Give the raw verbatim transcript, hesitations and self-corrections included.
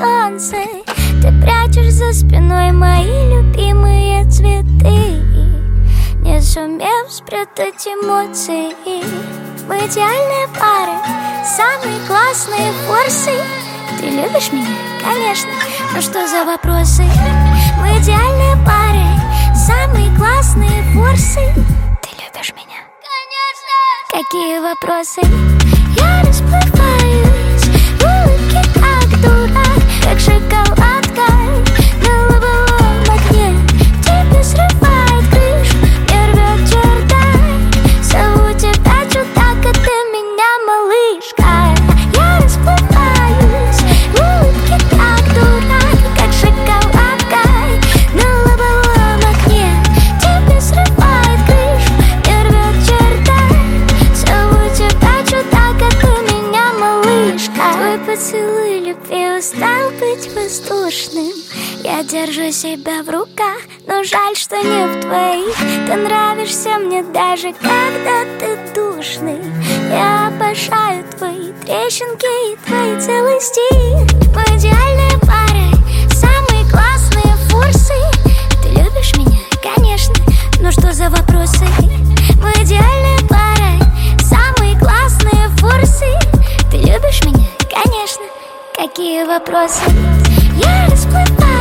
солнце. Ты прячешь за спиной мои любимые цветы, не сумев спрятать эмоции. Мы идеальная пара, самые классные форсы. Ты любишь меня? Конечно. Ну что за вопросы? Мы идеальная пара, самые классные форсы. Ты любишь меня? Конечно. Какие вопросы? Я расплываюсь в улыбке, как дурак, как шоколадка на лобовом окне. Тебе срывает крышу, не рвет чердак. Зову тебя чудак, а ты меня малышка. Я расплываюсь в улыбке, как дурак, как шоколадка на лобовом окне. Тебе срывает крышу, не рвет чердак. Зову тебя чудак, а ты меня малышка. Твой поцелуй любви устал быть воздушным. Я держу себя в руках, но жаль, что не в твоих. Ты нравишься мне даже когда ты душный. Я обожаю твои трещинки и твои целый стих. Мы идеальная пара, самые классные форсы. Ты любишь меня? Конечно. Ну что за вопросы? Мы идеальная пара, самые классные форсы. Ты любишь меня? Конечно. Какие вопросы? Я расплываюсь